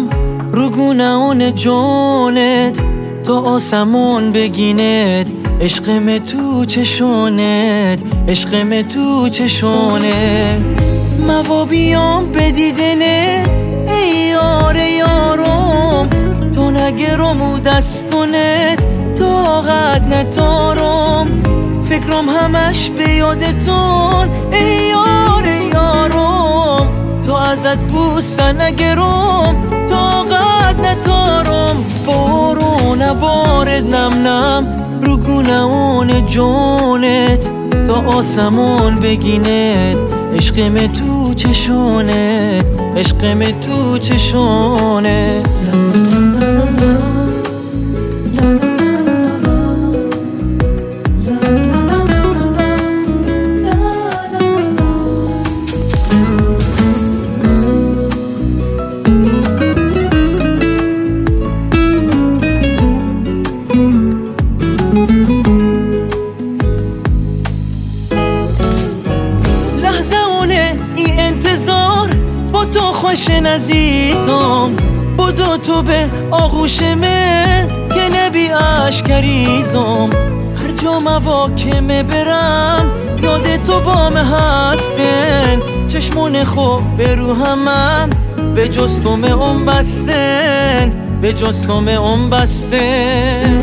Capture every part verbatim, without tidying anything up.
رو گونه‌ون جونت تا آسمون بگینت، عشقم تو چشونت، عشقم تو چشونت. موا بیام بدیدنت ای یار یارم، تو نگرم و دستونت طاقت نتارم. فکرم همش به یادتون ای یار یارم، تو ازت بوسه نگرم طاقت نتارم. بارون بارد نم نم رو گونه‌ون جونت تا آسمون بگینت، عشقم تو چشونت، عشقم تو چشونت. با تو خوشن عزیزم، بودو تو به آغوشمه که نبی اشکریزم. هر جا مواکمه برم یاد تو با مه هستن، چشمون خوب به رو همم به جستم اون بستن، به جستم اون بستن.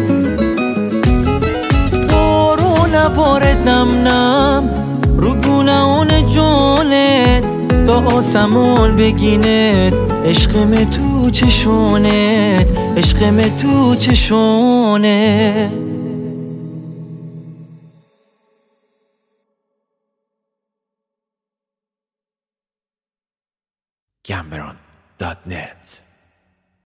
بارون بارد نم نم رو گونه‌ون جونت تا آسمون بگینت، عشقم تو چشونت، عشقم تو چشونت. گمبران دات نت